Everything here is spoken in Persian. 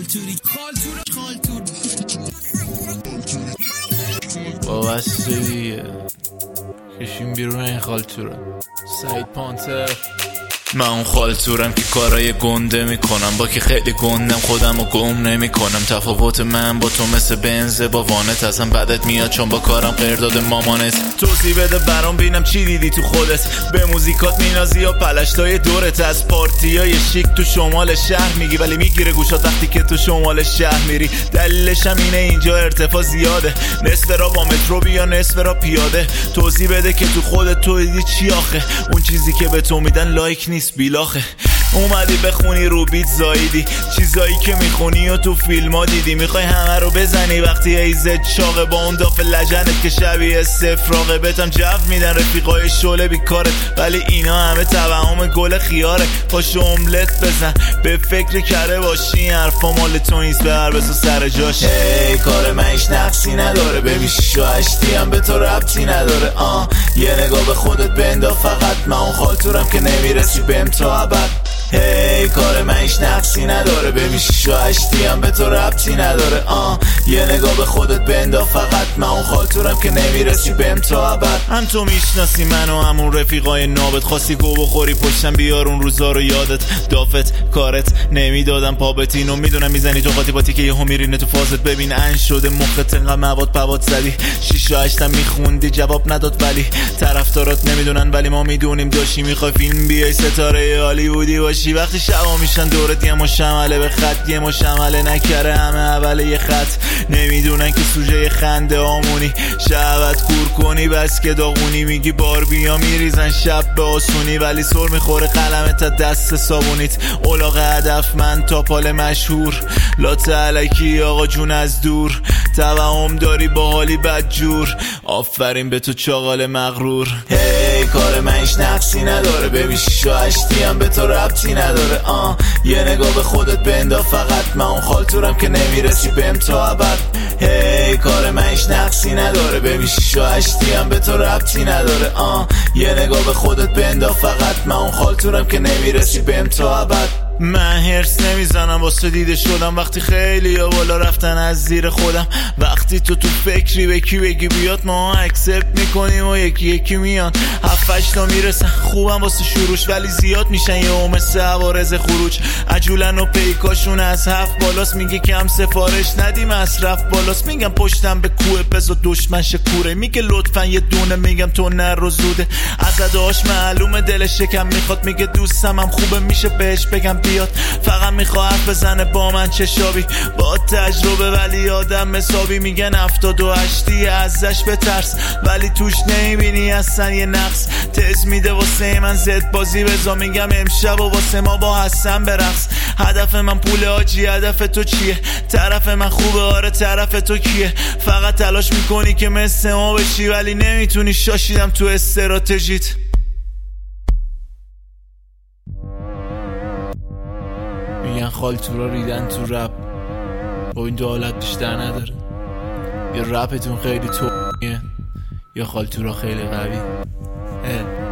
خالتوری خالتور وابسته دیگه کشیم بیرون این خالتورا. سعید پانتر. من اون خالتورم که کارای گنده میکنم، با که خیلی گندم خودم رو گم نمیکنم. تفاوت من با تو مثل بنزه با وانت، ازم بدت میاد چون با کارم قرداد مامانت. توضیح بده برام بینم چی دیدی تو خودت، به موزیکات مینازی یا پلشتای دورت. از پارتیای شیک تو شمال شهر میگی ولی میگیره گوشات وقتی که تو شمال شهر میری. دلیلش هم اینه اینجا ارتفاع زیاده، نصف را با مترو بیا نصف را پیاده. توضیح بده که تو خودت تو دیدی چی آخه، اون چیزی که به تو میدن لایک نیست بیلاخه. اومدی بخونی رو بیت زایدی، چیزایی که میخونی و تو فیلم ها دیدی. میخوای همه رو بزنی وقتی ایزت چاقه، با اون داف لجنت که شبیه سفراغه. بهتم جو میدن رفیقای شعله بیکارت، ولی اینا همه توهم گل خیاره. پاشو املت بزن به فکر کره باشی، این حرفا مال تو نیست ببر بسو سر جاش. هی کار من هیچ نقصی نداره، ببین شیشو هشتی هم به تو ربطی نداره. یه نگاه به خودت بندا فقط، من اون خالتورم که نمیرسی بهم تا ابد. هی کار من هیچ نقصی نداره، ببین شیشو هشتی هم به تو ربطی نداره. یه نگاه به خودت بندا فقط، من اون خالتورم که نمیرسی بهم تا ابد. هم تو میشناسی منو همون رفیقای نابت، خواستی گو بخوری پشتم بیار اون روزا رو یادت. دافت کارت نمیدادم پا بتین و میدونم میزنی تو قاطی باتی که یهو میرینه تو فازت. ببین ان شده مخت انقدر مواد پواد زدی، شیشو هشتم میخوندی جواب نداد ولی طرفدارات نمیدونن ولی ما میدونیم داشتی میخوای فیلم بیای ستاره هالیوودی باشی. وقتی شبا میشن دورت یه مشمله به خط، یه مشمله نکره همه اول یه خط. نمیدونن که سوژه خنده آمونی، شبت کور کنی بس که داغونی. میگی باربیا میریزن شب به آسونی، ولی سر میخوره قلمت تا دست صابونیت. اولاغ هدف من تا پال مشهور، لات علکی آقا جون از دور. توهم داری با حالی بدجور، آفرین به تو چاقال مغرور. هی کار من هیچ نقصی نداره، ببین شیشو هشتی هم به تو ربطی نداره. یه نگاه به خودت بندا فقط، من اون خالتورم که نمیرسی بهم تا ابد. هی کار من هیچ نقصی نداره، ببین شیشو هشتی هم به تو ربطی نداره. یه نگاه به خودت بندا فقط، من اون خالتورم که نمیرسی بهم تا ابد. من هرس نمیزنم واسه دیده شدم، وقتی خیلی یا بالا رفتن از زیر خودم. وقتی تو فکری به کی بگی بیاد، ما اکسپت میکنیم و یکی یکی میان. 7-8 تا میرسن خوبم واسه شروعش، ولی زیاد میشن یه مثل عوارض خروج. عجولن و پیکاشون از 7 بالاست، میگه کم سفارش ندی مصرف بالاست. میگم پشتم به کوه بزا دشمن شکوره، میگه لطفا یه دونه، میگم تو نر و زوده. از اداش معلومه دلش شکم میخواد، میگه دوستم هم خوبه میشه بهش بگم بیاد. فقط میخواد حرف بزنه با من چشابی، با تجربه ولی آدم حسابی. میگن 78 ازش بترس، ولی توش نمیبینی اصلا یه نقص. تز میده واسه من زد بازی بزا، میگم امشب و واسه ما با حسن برقص. هدف من پول آجی، هدف تو چیه؟ طرف من خوبه آره طرف تو کیه؟ فقط تلاش میکنی که مثل ما بشی، ولی نمیتونی، شاشیدم تو استراتژیت. میگن خالتورا ریدن تو رپ، با این دو حالت بیشتر نداره. یا رپتون خیلی تویه یا خالتورا خیلی قوی.